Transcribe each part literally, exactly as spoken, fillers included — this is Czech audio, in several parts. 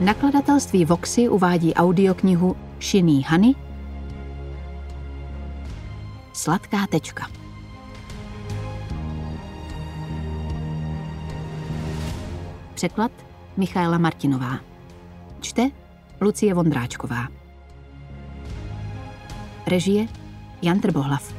Nakladatelství Voxy uvádí audioknihu Šinný Hany Sladká tečka. Překlad Michaela Martinová. Čte Lucie Vondráčková. Režie Jan Trbohlav.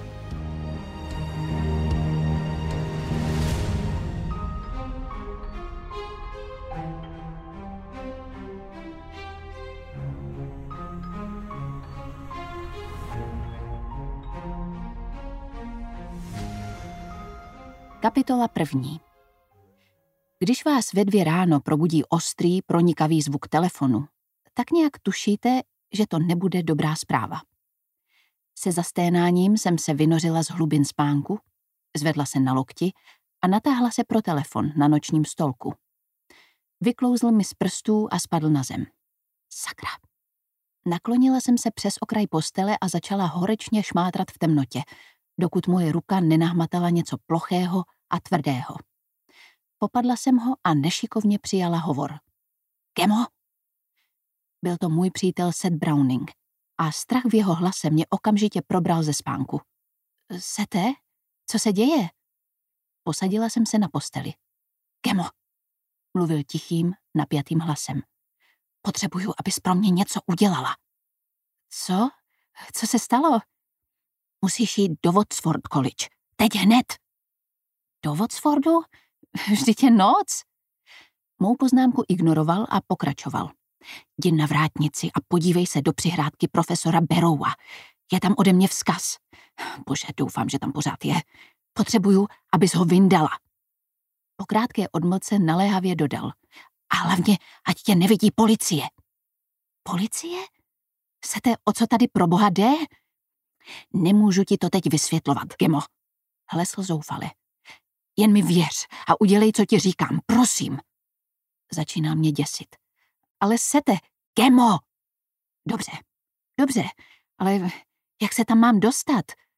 Kapitola první. Když vás ve dvě ráno probudí ostrý, pronikavý zvuk telefonu, tak nějak tušíte, že to nebude dobrá zpráva. Se zasténáním jsem se vynořila z hlubin spánku, zvedla se na lokti a natáhla se pro telefon na nočním stolku. Vyklouzl mi z prstů a spadl na zem. Sakra. Naklonila jsem se přes okraj postele a začala horečně šmátrat v temnotě, dokud moje ruka nenahmatala něco plochého a tvrdého. Popadla jsem ho a nešikovně přijala hovor. Gemo? Byl to můj přítel Seth Browning a strach v jeho hlase mě okamžitě probral ze spánku. Sete? Co se děje? Posadila jsem se na posteli. Gemo, mluvil tichým, napjatým hlasem. Potřebuju, abys pro mě něco udělala. Co? Co se stalo? Musíš jít do Oxford College. Teď hned. Do Oxfordu? Vždyť je noc. Mou poznámku ignoroval a pokračoval. Jdi na vrátnici a podívej se do přihrádky profesora Barrowa. Je tam ode mě vzkaz. Bože, doufám, že tam pořád je. Potřebuju, abys ho vyndala. Po krátké odmlce naléhavě dodal. A hlavně, ať tě nevidí policie. Policie? Sete, o co tady pro boha jde? Nemůžu ti to teď vysvětlovat, Gemo. Hlesl zoufale. Jen mi věř a udělej, co ti říkám, prosím. Začíná mě děsit. Ale Sete, Gemo! Dobře, dobře, ale jak se tam mám dostat?